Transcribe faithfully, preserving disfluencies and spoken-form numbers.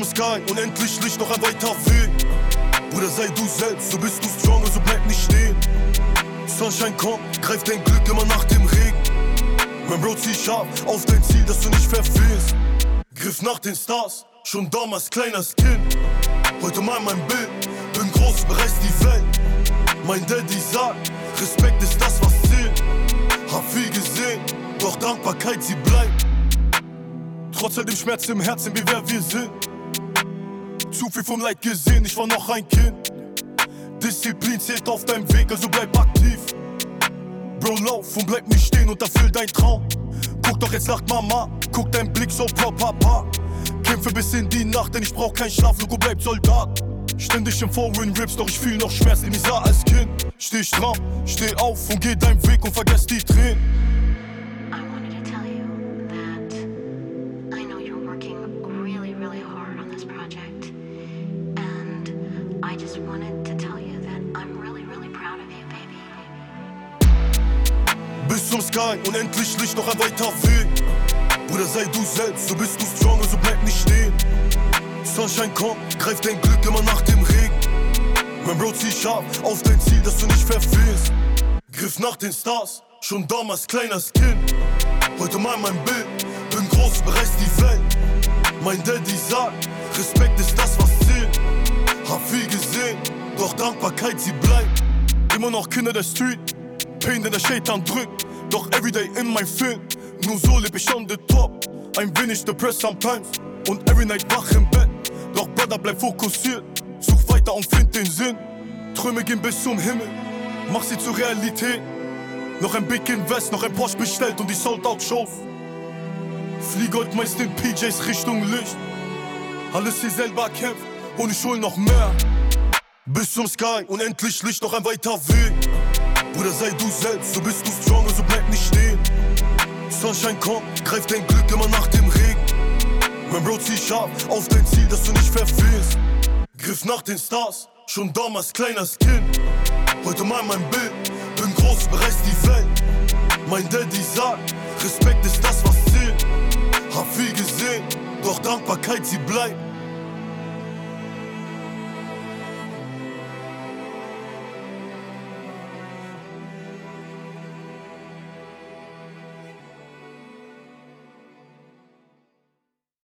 Sky, unendlich Licht, noch ein weiter Weg. Bruder, sei du selbst, so bist du strong, also bleib nicht stehen. Sunshine kommt, greif dein Glück immer nach dem Regen. Mein Bro, zieh scharf auf dein Ziel, dass du nicht verfehlst. Griff nach den Stars, schon damals kleines Kind. Heute mal mein Bild, bin groß, bereist die Welt. Mein Daddy sagt, Respekt ist das, was zählt. Hab viel gesehen, doch Dankbarkeit, sie bleibt. Trotz all dem Schmerz im Herzen, wie wer wir sind. Zu viel vom Leid gesehen, ich war noch ein Kind. Disziplin zählt auf deinem Weg, also bleib aktiv. Bro, lauf und bleib nicht stehen und erfüll dein Traum. Guck doch, jetzt lacht Mama, guck dein Blick so pro Papa. Kämpfe bis in die Nacht, denn ich brauch keinen Schlaf, Logo bleibt Soldat. Ständig im Foreign Rips, doch ich fühl noch Schmerz, den ich sah als Kind. Steh stramm, steh auf und geh deinen Weg und vergess die Tränen. I wanted to tell you that I know you're working really, really hard on this project. And I just wanted to tell you that I'm really, really proud of you, baby. Bis zum Sky, unendlich Licht, noch ein weiter Weg. Bruder, sei du selbst, so bist du strong, also bleib nicht stehen. Sunshine kommt, greif dein Glück immer nach dem Regen. Mein Bro, zieh scharf auf dein Ziel, dass du nicht verfehlst. Griff nach den Stars, schon damals kleines Kind. Heute mal mein Bild, bin groß, bereist die Welt. Mein Daddy sagt, Respekt ist das, was zählt. Hab viel gesehen, doch Dankbarkeit, sie bleibt. Immer noch Kinder der Street, Pain, den der Shaitan drückt. Doch everyday in mein Film, nur so leb ich on the top. Ein wenig depressed sometimes und every night wach im Bett. Doch Brother, bleib fokussiert, such weiter und find den Sinn. Träume gehen bis zum Himmel, mach sie zur Realität. Noch ein Big Invest, noch ein Porsche bestellt und die Sold-Out-Shows. Fliege heute meist in P Js Richtung Licht. Alles hier selber kämpft und ich hol noch mehr. Bis zum Sky, unendlich Licht, noch ein weiter Weg. Bruder, sei du selbst, so bist du strong, also bleib nicht stehen. Sunshine kommt, greif dein Glück immer nach dem Regen. Mein Bro, zieh scharf auf dein Ziel, dass du nicht verfehlst. Griff nach den Stars, schon damals kleines Kind. Heute mal mein Bild, bin groß, bereist die Welt. Mein Daddy sagt, Respekt ist das, was zählt. Hab viel gesehen, doch Dankbarkeit, sie bleibt.